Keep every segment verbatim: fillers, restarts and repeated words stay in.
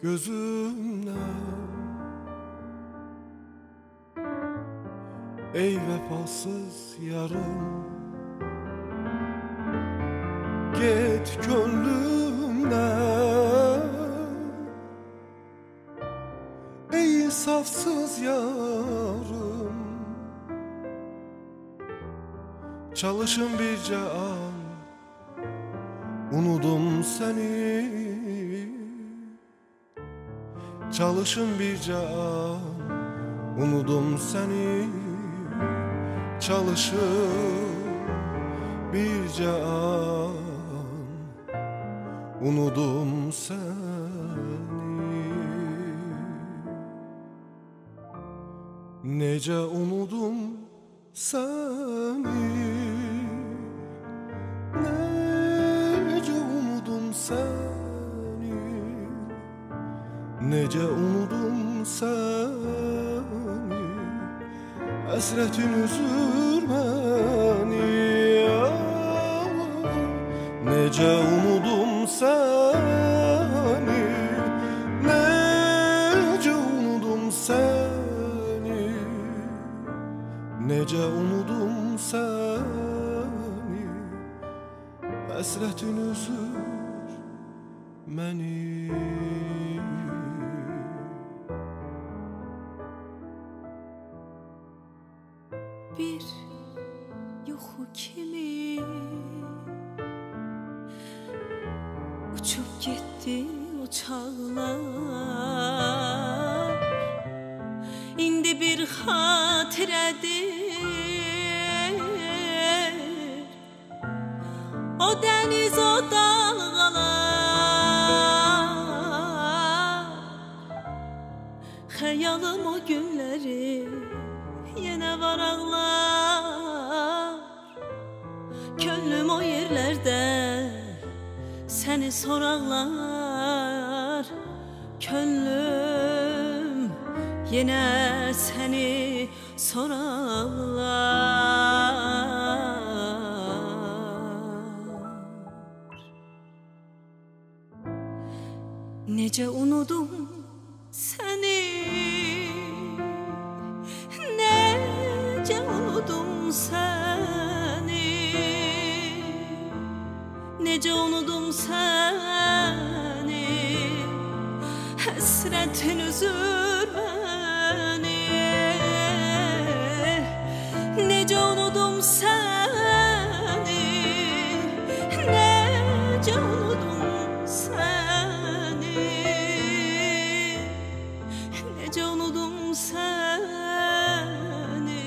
gözümden. Ey vefasız yarım, git gönlümden. Ey insafsız yarım, çalışın birce an, unudum seni. Çalışın birce an, unudum seni. Çalışın birce an, unudum seni. Nece unudum seni, nece unudum seni, nece unudum seni. Hasretin üzür beni, nece unudum seni, nece unudum seni, nece unudum seni. Hasretin üzür beni. Bir yuxu kimi uçup getdi uçaqlar, indi bir xatirədir. O dəniz, o dalğalar, xəyalım o günləri yenə var ağlar. Könlüm o yerlərdə səni soraqlar. Könlüm yenə səni soraqlar. Necə unudum səni, necə unudum səni, necə unudum səni. Həsrətin üzür məni, necə unudum səni, necə unudum səni, necə unudum səni.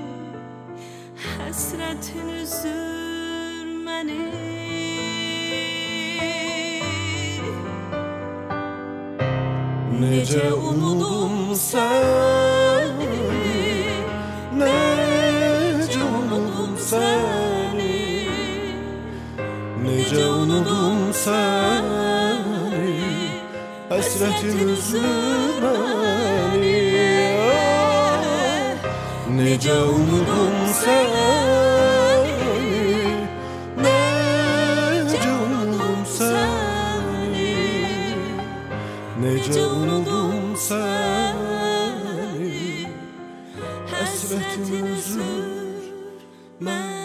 Həsrətin üzür məni. Nece unudum seni, nece unudum seni, nece unudum seni. Hasretin üzür beni, nece unudum seni, nece unudum seni, nece unudum seni. Hasretin üzür beni.